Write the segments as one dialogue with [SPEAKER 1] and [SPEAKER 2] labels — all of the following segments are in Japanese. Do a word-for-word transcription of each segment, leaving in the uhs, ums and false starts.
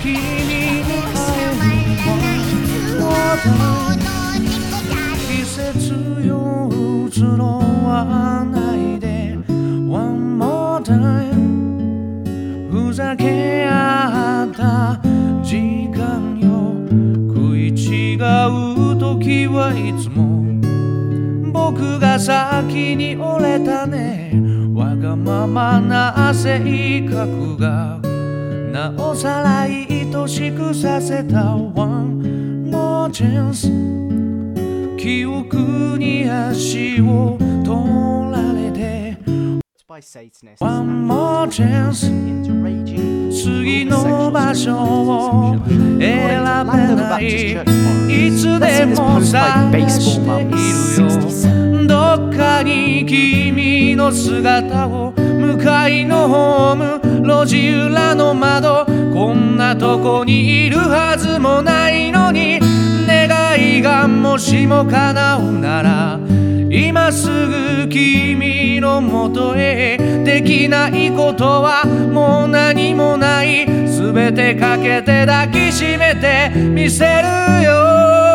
[SPEAKER 1] 君に会えるわ季節よ移ろわないで One more time ふざけ合った時間よ食い違う時はいつも僕が先に折れたねわがままな性格がなおさら愛しくさせた One more chance 記憶に足を取られて One more chance 次の場所を選べないいつでも探しているよどっかに君の姿を向かいのホーム路地裏の窓こんなとこにいるはずもないのに願いがもしも叶うなら今すぐ君のもとへできないことはもう何もない全てかけて抱きしめてみせるよ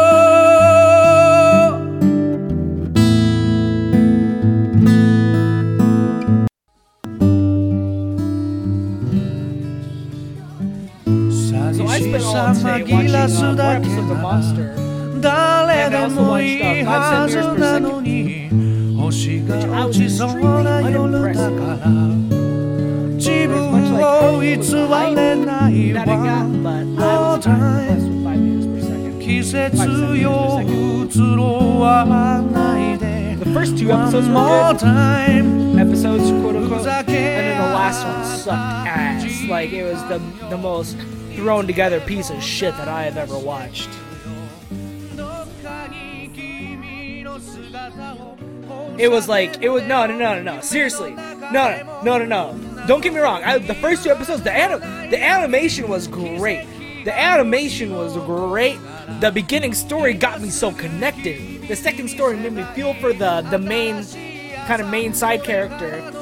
[SPEAKER 1] 寂しさ紛らすだけな誰でもいいはずなのに星が落ちそうな夜だから自分を偽れないわ More time 季節よ移ろわないで
[SPEAKER 2] The first two episodes were good episodes quote unquote and then the last one sucked ass like it was the, the most thrown together piece of shit that I have ever watched. It was like it was no no no no no seriously no no no no no don't get me wrong I, the first two episodes the anim the animation was great the animation was great the beginning story got me so connected the second story made me feel for the the main kind of main side character